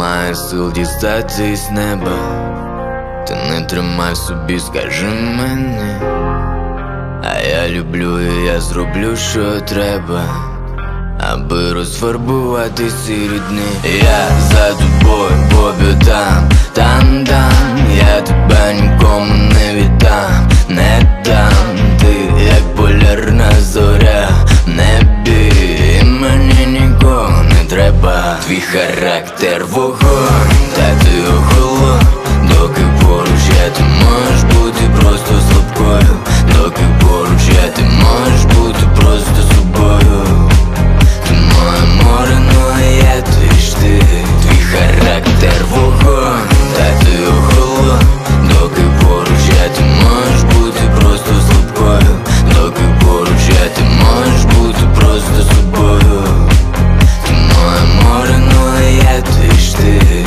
немає сил дістатись неба. Ти не тримай в собі, скажи мені. А я люблю і я зроблю, що треба, аби розфарбувати сірі дні. Я за тобою по бютам, там-там. Я тебе нікому не віддам, не дам. Ти як полярна зоря в небі, і мені нікого не треба. Твій характер вогонь, та ти охолонь. Доки поруч я, ти можеш бути просто слабкою. Доки поруч я, ти можеш бути просто собою. Ти моє море, ну а я твій штиль. Твій характер вогонь, та ти охолонь. Доки поруч я, ти можеш бути просто слабкою. Доки поруч я, ти можеш бути просто собою. Ти моє море, ну а я твій штиль.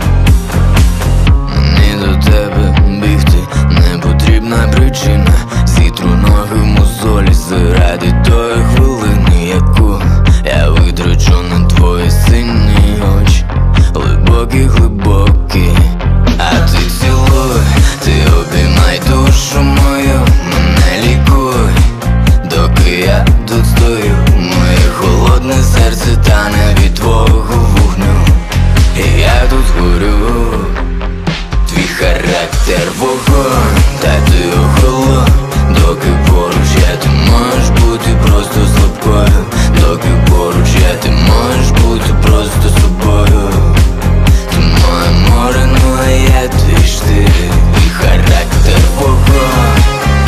Мені до тебе бігти не потрібна причина. Зітру ноги в мозолі заради тої хвилини, яку я витрачу на твої сині очі. Глибокі, глибокі, а ти цілуй, ти обіймай душу мою, мене лікуй. Доки я тут стою, моє холодне серце тане від твого вогню. І я тут горю. Твій характер вогонь, та ти охолонь. Доки поруч я, ти можеш бути просто слабкою. Доки поруч я, ти можеш бути просто собою. Ти моє море, ну а я твій штиль. Твій характер вогонь,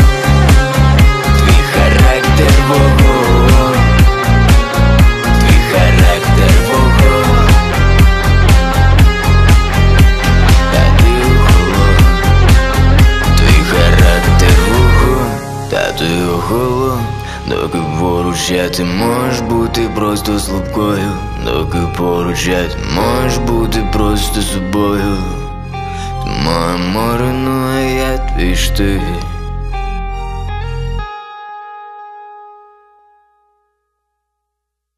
твій характер вогонь, твій характер вогонь, та ти охолонь. Твій характер вогонь, та ти охолонь. Доки поруч я, ти можеш бути просто слабкою. Доки поруч я, ти можеш бути просто собою. Ти моє море, ну а я твій штиль.